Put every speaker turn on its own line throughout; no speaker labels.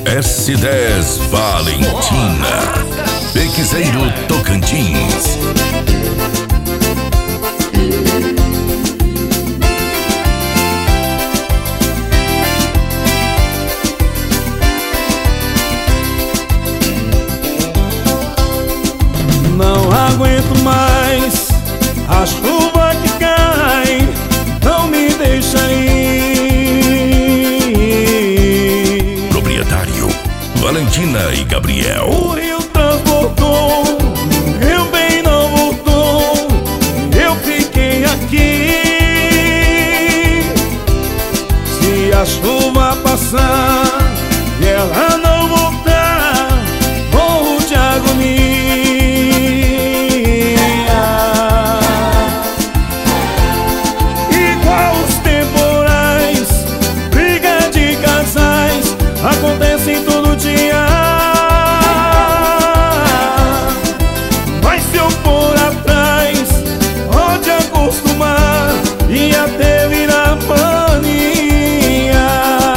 S10 Valentina, Pequizeiro Tocantins.
Não aguento mais a chuva que cai, não me deixa ir.
Proprietário Valentina e Gabriel.
O rio transportou, meu bem não voltou, eu fiquei aqui. Se a chuva passar e ela não voltar, morro de agonia. Acontecem todo dia, mas se eu for atrás, pode acostumar e até virar mania.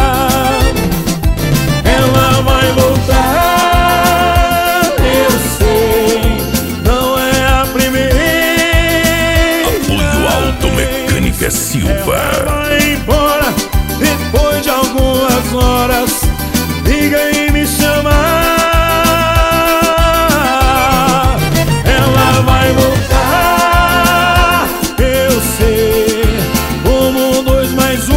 Ela vai voltar, eu sei, não é a primeira.
Apoio Automecânica Silva.
Ela vai embora depois de algumas horas. Liga e me chama. Ela vai voltar, eu sei. Como 2 mais 1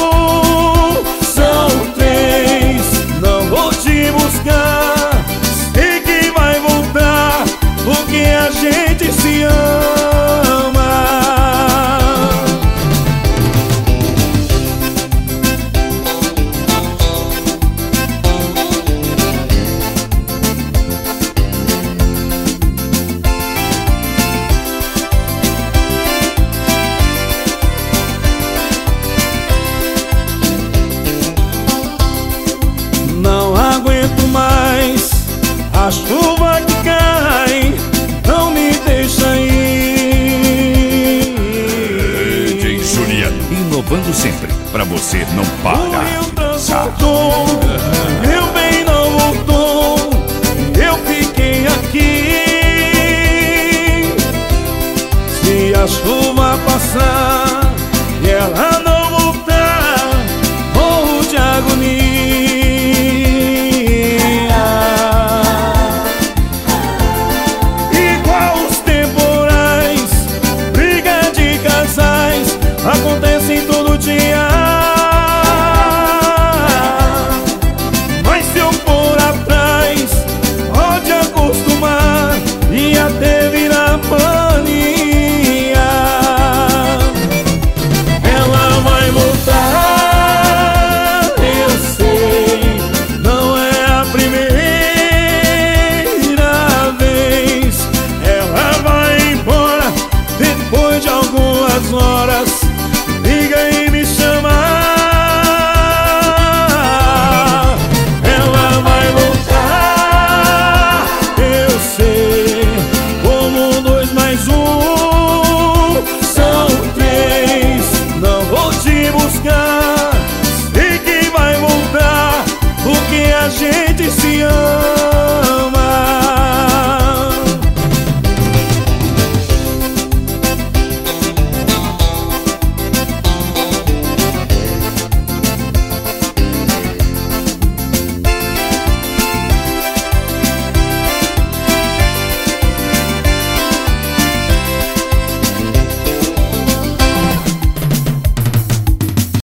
são 3. Não vou te buscar, sei que vai voltar, porque a gente se ama. Mais a chuva que cai, não me deixa ir.
DJ Juliano, inovando sempre, pra você não parar.
O rio transportou, meu bem não voltou, eu fiquei aqui. Se a chuva passar e ela não voltar, morro de agonia. Acontecem todo dia, mas se eu for atrás, pode acostumar e até virar mania. Ela vai voltar, eu sei, não é a primeira vez. Ela vai embora depois de algumas horas. Liga e me chama. Ela vai voltar, eu sei. Como 2 mais 1 são 3. Não vou te buscar, sei que vai voltar, porque a gente se ama.